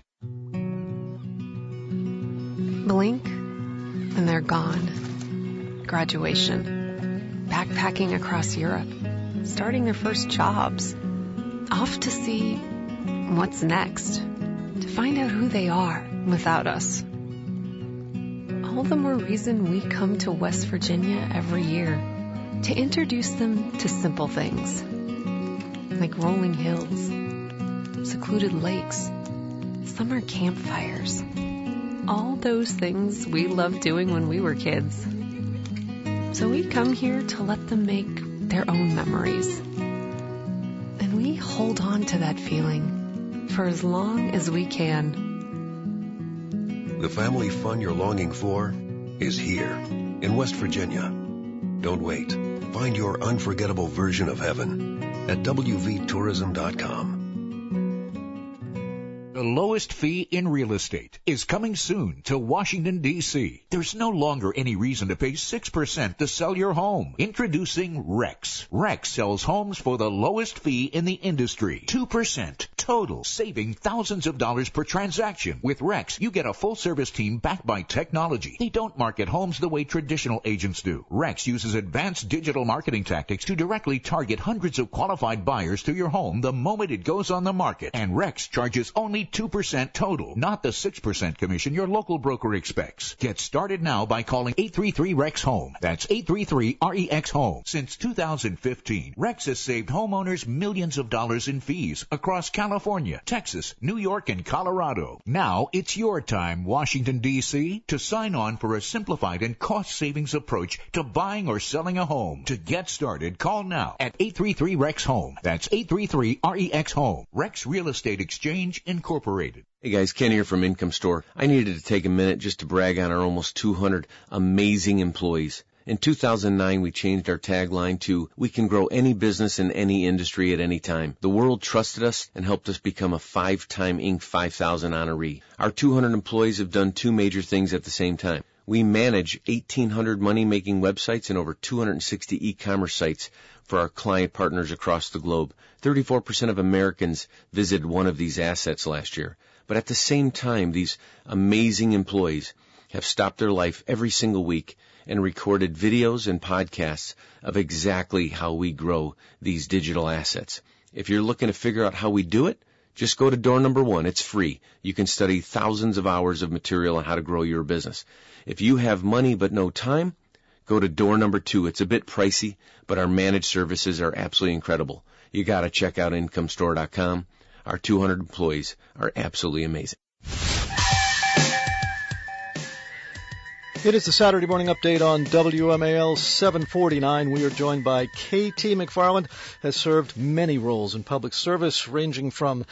Blink, and they're gone. Graduation. Backpacking across Europe. Starting their first jobs. Off to see what's next. To find out who they are without us. All the more reason we come to West Virginia every year. To introduce them to simple things. Like rolling hills. Secluded lakes. Summer campfires. All those things we loved doing when we were kids. So we come here to let them make their own memories. And we hold on to that feeling for as long as we can. The family fun you're longing for is here in West Virginia. Don't wait. Find your unforgettable version of heaven at WVTourism.com. The lowest fee in real estate is coming soon to Washington, D.C. There's no longer any reason to pay 6% to sell your home. Introducing Rex. Rex sells homes for the lowest fee in the industry. 2% total, saving thousands of dollars per transaction. With Rex, you get a full-service team backed by technology. They don't market homes the way traditional agents do. Rex uses advanced digital marketing tactics to directly target hundreds of qualified buyers to your home the moment it goes on the market. And Rex charges only 2% total, not the 6% commission your local broker expects. Get started now by calling 833-REX-HOME. That's 833-REX-HOME. Since 2015, Rex has saved homeowners millions of dollars in fees across California, Texas, New York, and Colorado. Now it's your time, Washington, D.C., to sign on for a simplified and cost-savings approach to buying or selling a home. To get started, call now at 833-REX-HOME. That's 833-REX-HOME. Rex Real Estate Exchange, Incorporated. Hey guys, Ken here from Income Store. I needed to take a minute just to brag on our almost 200 amazing employees. In 2009, we changed our tagline to, "We can grow any business in any industry at any time." The world trusted us and helped us become a 5-time Inc. 5000 honoree. Our 200 employees have done two major things at the same time. We manage 1,800 money-making websites and over 260 e-commerce sites for our client partners across the globe. 34% of Americans visited one of these assets last year. But at the same time, these amazing employees have stopped their life every single week and recorded videos and podcasts of exactly how we grow these digital assets. If you're looking to figure out how we do it, just go to door number 1. It's free. You can study thousands of hours of material on how to grow your business. If you have money but no time, go to door number 2. It's a bit pricey, but our managed services are absolutely incredible. You got to check out IncomeStore.com. Our 200 employees are absolutely amazing. It is the Saturday morning update on WMAL 749. We are joined by K.T. McFarland, has served many roles in public service, ranging from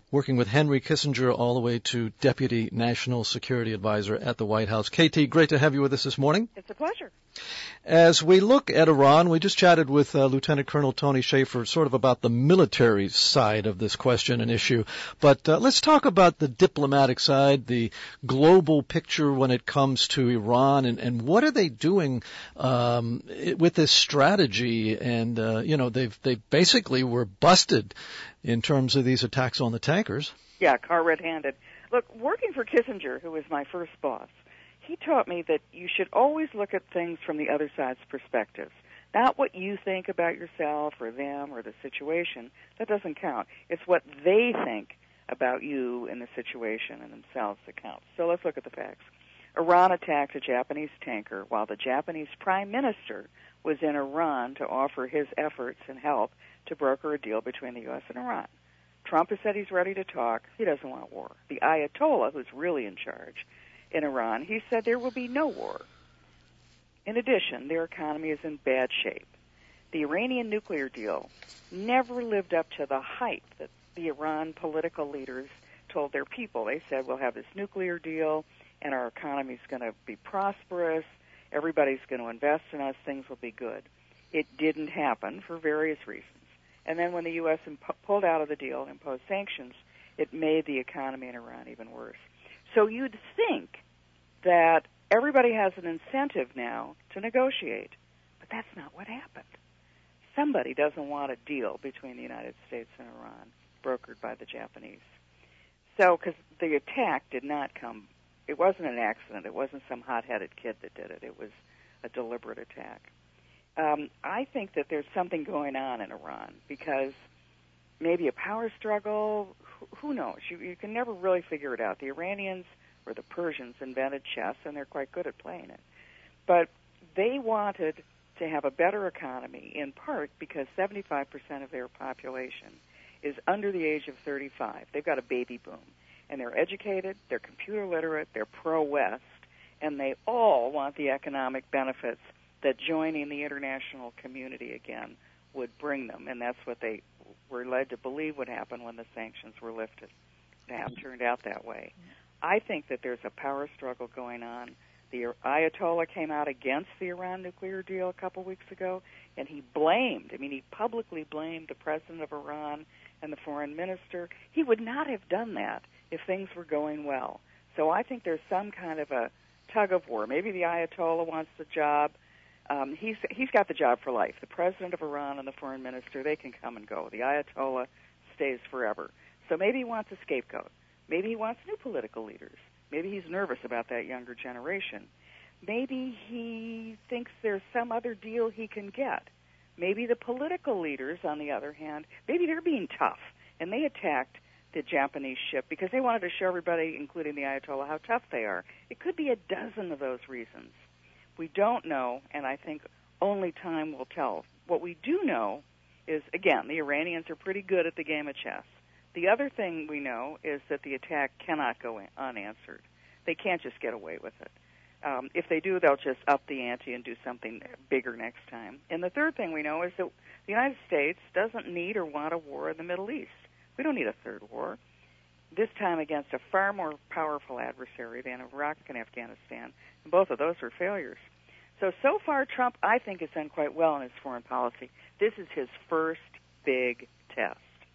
working with Henry Kissinger all the way to Deputy National Security Advisor at the White House. KT, great to have you with us this morning. It's a pleasure. As we look at Iran, we just chatted with Lieutenant Colonel Tony Shaffer sort of about the military side of this question and issue. But let's talk about the diplomatic side, the global picture when it comes to Iran, and what are they doing with this strategy? And, they basically were busted in terms of these attacks on the tankers. Yeah, car red-handed. Look, working for Kissinger, who was my first boss, he taught me that you should always look at things from the other side's perspective. Not what you think about yourself or them or the situation. That doesn't count. It's what they think about you and the situation and themselves that counts. So let's look at the facts. Iran attacked a Japanese tanker while the Japanese prime minister was in Iran to offer his efforts and help to broker a deal between the U.S. and Iran. Trump has said he's ready to talk. He doesn't want war. The Ayatollah, who's really in charge in Iran, he said there will be no war. In addition, their economy is in bad shape. The Iranian nuclear deal never lived up to the hype that the Iran political leaders told their people. They said, we'll have this nuclear deal, and our economy's going to be prosperous, everybody's going to invest in us, things will be good. It didn't happen for various reasons. And then when the U.S. pulled out of the deal and imposed sanctions, it made the economy in Iran even worse. So you'd think that everybody has an incentive now to negotiate, but that's not what happened. Somebody doesn't want a deal between the United States and Iran, brokered by the Japanese. So, because the attack did not come, it wasn't an accident, it wasn't some hot-headed kid that did it, it was a deliberate attack. I think that there's something going on in Iran because maybe a power struggle, who knows? You can never really figure it out. The Iranians or the Persians invented chess, and they're quite good at playing it. But they wanted to have a better economy, in part because 75% of their population is under the age of 35. They've got a baby boom, and they're educated, they're computer literate, they're pro-West, and they all want the economic benefits that joining the international community again would bring them, and that's what they were led to believe would happen when the sanctions were lifted. It have turned out that way. I think that there's a power struggle going on. The Ayatollah came out against the Iran nuclear deal a couple weeks ago, and he publicly blamed the president of Iran and the foreign minister. He would not have done that if things were going well. So I think there's some kind of a tug of war. Maybe the Ayatollah wants the job. He's got the job for life. The president of Iran and the foreign minister, they can come and go. The Ayatollah stays forever. So maybe he wants a scapegoat. Maybe he wants new political leaders. Maybe he's nervous about that younger generation. Maybe he thinks there's some other deal he can get. Maybe the political leaders, on the other hand, maybe they're being tough, and they attacked the Japanese ship because they wanted to show everybody, including the Ayatollah, how tough they are. It could be a dozen of those reasons. We don't know, and I think only time will tell. What we do know is, again, the Iranians are pretty good at the game of chess. The other thing we know is that the attack cannot go unanswered. They can't just get away with it. If they do, they'll just up the ante and do something bigger next time. And the third thing we know is that the United States doesn't need or want a war in the Middle East. We don't need a third war, this time against a far more powerful adversary than Iraq and Afghanistan. And both of those were failures. So far, Trump, I think, has done quite well in his foreign policy. This is his first big test.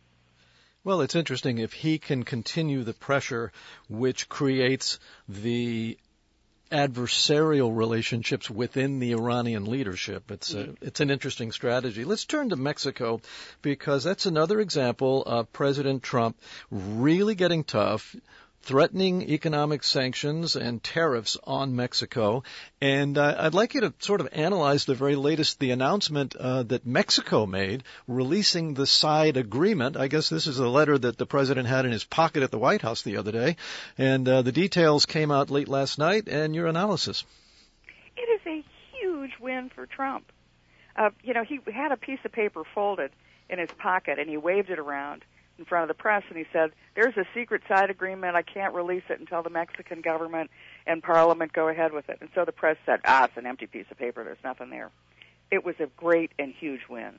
Well, it's interesting if he can continue the pressure which creates the adversarial relationships within the Iranian leadership. It's an interesting strategy. Let's turn to Mexico because that's another example of President Trump really getting tough, threatening economic sanctions and tariffs on Mexico. And I'd like you to sort of analyze the very latest, the announcement that Mexico made, releasing the side agreement. I guess this is a letter that the president had in his pocket at the White House the other day. And the details came out late last night, and your analysis. It is a huge win for Trump. He had a piece of paper folded in his pocket, and he waved it around in front of the press, and he said, there's a secret side agreement. I can't release it until the Mexican government and Parliament go ahead with it. And so the press said, it's an empty piece of paper. There's nothing there. It was a great and huge win.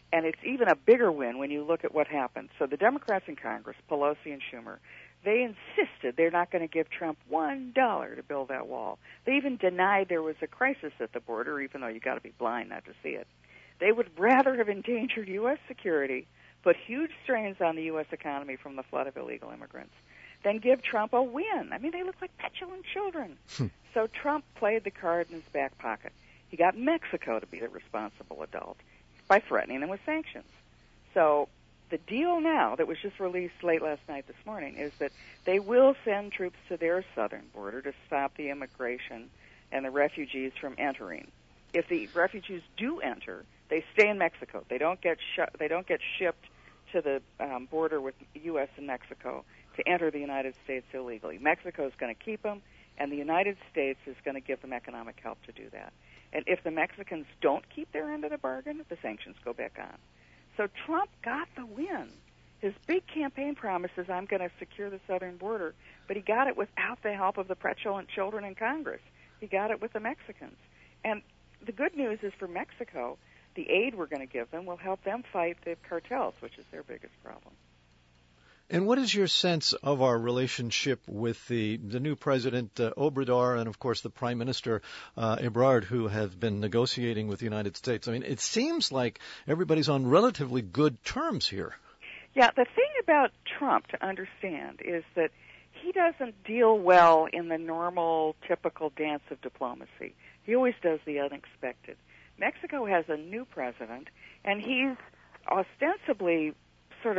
And it's even a bigger win when you look at what happened. So the Democrats in Congress, Pelosi and Schumer, they insisted they're not going to give Trump $1 to build that wall. They even denied there was a crisis at the border, even though you got to be blind not to see it. They would rather have endangered U.S. security, put huge strains on the U.S. economy from the flood of illegal immigrants, than give Trump a win. I mean, they look like petulant children. So Trump played the card in his back pocket. He got Mexico to be the responsible adult by threatening them with sanctions. So the deal now that was just released late last night this morning is that they will send troops to their southern border to stop the immigration and the refugees from entering. If the refugees do enter, they stay in Mexico. They don't get shipped to the border with U.S. and Mexico to enter the United States illegally. Mexico is going to keep them, and the United States is going to give them economic help to do that. And if the Mexicans don't keep their end of the bargain, the sanctions go back on. So Trump got the win. His big campaign promise is, I'm going to secure the southern border, but he got it without the help of the petulant children in Congress. He got it with the Mexicans. And the good news is for Mexico, the aid we're going to give them will help them fight the cartels, which is their biggest problem. And what is your sense of our relationship with the new President Obrador and, of course, the Prime Minister Ebrard, who have been negotiating with the United States? I mean, it seems like everybody's on relatively good terms here. Yeah, the thing about Trump to understand is that he doesn't deal well in the normal, typical dance of diplomacy. He always does the unexpected. Mexico has a new president, and he's ostensibly sort of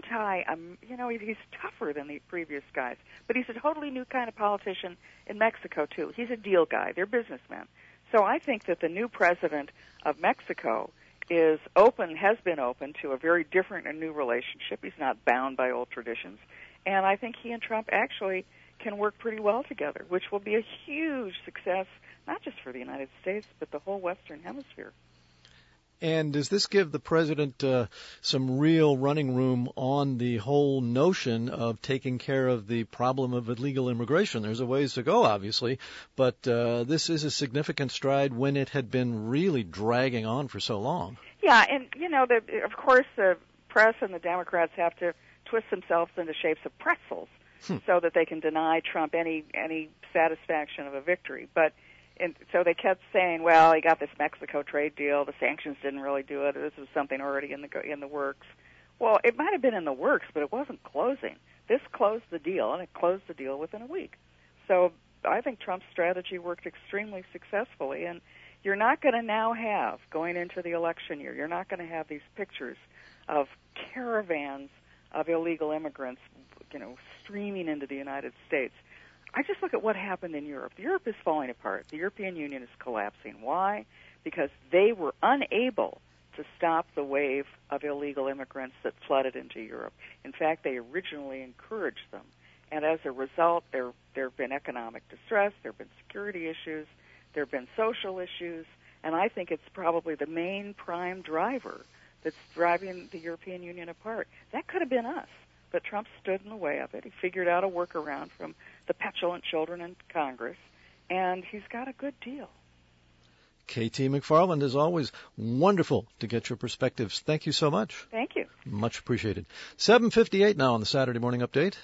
he's tougher than the previous guys. But he's a totally new kind of politician in Mexico, too. He's a deal guy. They're businessmen. So I think that the new president of Mexico has been open to a very different and new relationship. He's not bound by old traditions. And I think he and Trump actually can work pretty well together, which will be a huge success, not just for the United States, but the whole Western Hemisphere. And does this give the president some real running room on the whole notion of taking care of the problem of illegal immigration? There's a ways to go, obviously, but this is a significant stride when it had been really dragging on for so long. Yeah, and, of course, the press and the Democrats have to twist themselves into shapes of pretzels so that they can deny Trump any satisfaction of a victory. And so they kept saying, well, he got this Mexico trade deal. The sanctions didn't really do it. This was something already in the works. Well, it might have been in the works, but it wasn't closing. This closed the deal, and it closed the deal within a week. So I think Trump's strategy worked extremely successfully, and you're not going to now have, going into the election year, you're not going to have these pictures of caravans of illegal immigrants, streaming into the United States. I just look at what happened in Europe. Europe is falling apart. The European Union is collapsing. Why? Because they were unable to stop the wave of illegal immigrants that flooded into Europe. In fact, they originally encouraged them. And as a result, there have been economic distress, there have been security issues, there have been social issues, and I think it's probably the main prime driver that's driving the European Union apart. That could have been us, but Trump stood in the way of it. He figured out a workaround from the petulant children in Congress, and he's got a good deal. K.T. McFarland, as always, wonderful to get your perspectives. Thank you so much. Thank you. Much appreciated. 7:58 now on the Saturday Morning Update.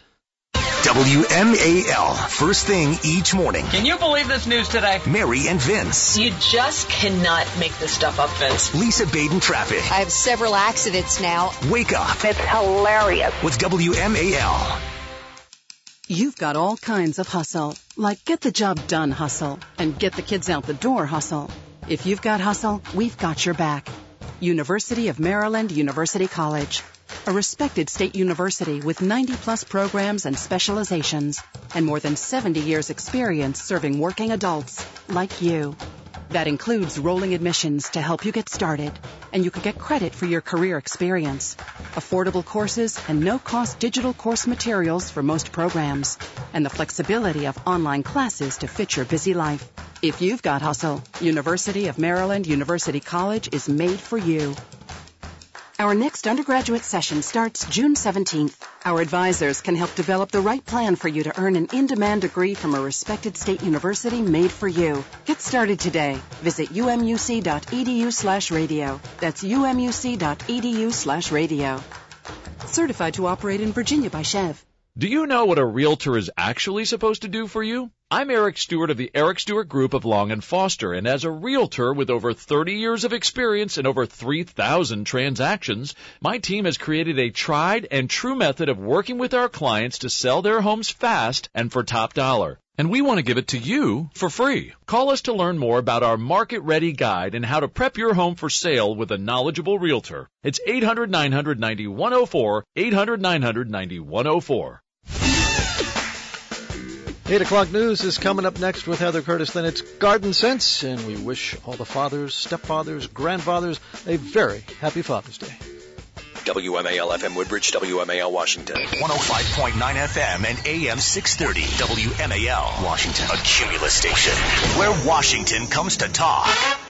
WMAL, first thing each morning. Can you believe this news today? Mary and Vince. You just cannot make this stuff up, Vince. Lisa Baden Traffic. I have several accidents now. Wake up. It's hilarious. With WMAL. You've got all kinds of hustle, like get the job done hustle and get the kids out the door hustle. If you've got hustle, we've got your back. University of Maryland University College, a respected state university with 90-plus programs and specializations, and more than 70 years experience serving working adults like you. That includes rolling admissions to help you get started, and you can get credit for your career experience, affordable courses, and no-cost digital course materials for most programs, and the flexibility of online classes to fit your busy life. If you've got hustle, University of Maryland University College is made for you. Our next undergraduate session starts June 17th. Our advisors can help develop the right plan for you to earn an in-demand degree from a respected state university made for you. Get started today. Visit umuc.edu/radio. That's umuc.edu/radio. Certified to operate in Virginia by Chev. Do you know what a realtor is actually supposed to do for you? I'm Eric Stewart of the Eric Stewart Group of Long & Foster, and as a realtor with over 30 years of experience and over 3,000 transactions, my team has created a tried and true method of working with our clients to sell their homes fast and for top dollar. And we want to give it to you for free. Call us to learn more about our market-ready guide and how to prep your home for sale with a knowledgeable realtor. It's 800-900-9104, 800-900-9104. 8 o'clock news is coming up next with Heather Curtis. Then it's Garden Sense, and we wish all the fathers, stepfathers, grandfathers a very happy Father's Day. WMAL FM Woodbridge, WMAL Washington. 105.9 FM and AM 630. WMAL Washington. A Cumulus station where Washington comes to talk.